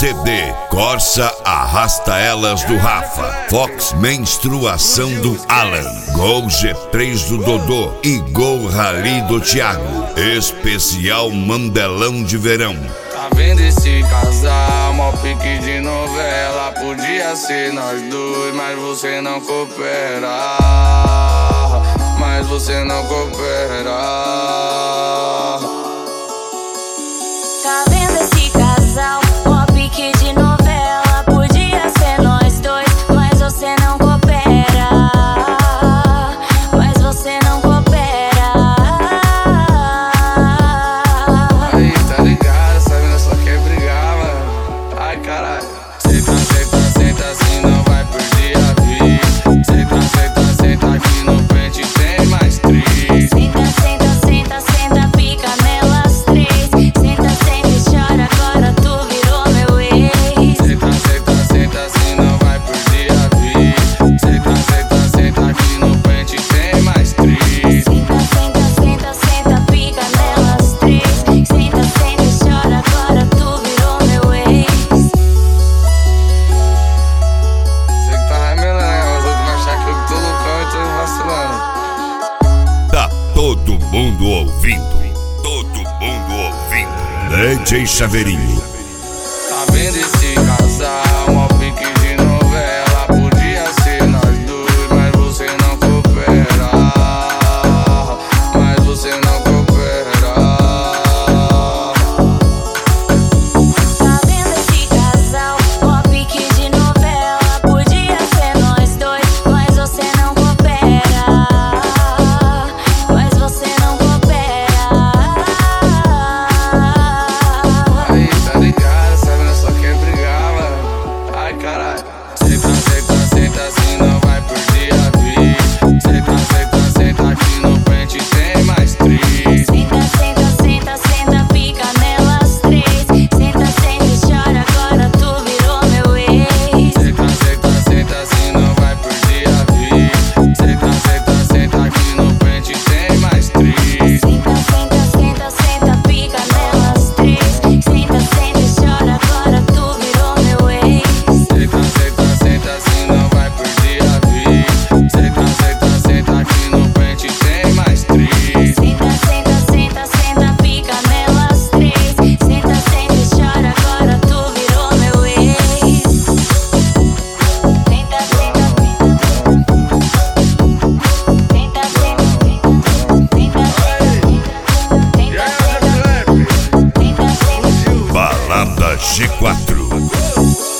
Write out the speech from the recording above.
CD, Corsa Arrasta Elas do Rafa, Fox Menstruação do Alan, Gol G3 do Dodô e Gol Rally do Thiago. Especial Mandelão de Verão. Tá vendo esse casal, mó pique de novela. Podia ser nós dois, mas você não coopera. Mas você não coopera. Tá vendo esse casal, mó pique de novela. Podia ser nós dois, mas você não coopera. Mas você não coopera. Aí, tá ligado, sabe, nós só quer brigar, mano. Ai, caralho. Senta, senta, senta, assim não vai perder a vida. Senta, senta, senta, aqui no pente tem mais três. Senta, senta, senta, senta, pica nelas três. Senta, senta e chora, agora tu virou meu ex. Senta, senta, senta, assim não vai perder a vida. Senta, senta, senta, aqui no pente tem mais três. Senta, senta, senta, senta, pica nelas três. Senta, senta e chora, agora tu virou meu ex. Você que tá remelando, né? Os outros vão achar que eu tô loucão e tô vacilando. Tá todo mundo ouvindo, todo mundo ouvindo. DJ Chaveirinho. Tá vendo esse casal, mó pique de novela. Podia ser nós dois, mas você não coopera. Mas você não coopera. Tá vendo esse casal, mó pique de novela. Podia ser nós dois, mas você não coopera. Mas você não coopera. Aí, tá ligado, sabe, nós só quer brigar, mano. Ai, caralho. Senta, senta, senta, assim não vai perder a vida. Senta, senta, senta, aqui no pente tem mais três. Senta, senta, senta, senta, pica nelas três. Senta, senta e chora, agora tu virou meu ex. Senta, senta, senta, assim não vai perder a vida. Senta, senta, senta, aqui no pente tem mais três. Senta, senta, senta, senta, pica nelas três. Senta, senta e chora, agora tu virou meu ex. Senta, senta, senta, assim não vai perder a vida. Senta, senta, senta, aqui no pente tem mais três. Senta, senta, senta, senta, pica nelas três. Senta, senta e chora, agora tu virou meu ex. Senta, senta, senta, senta, senta, Balada G4.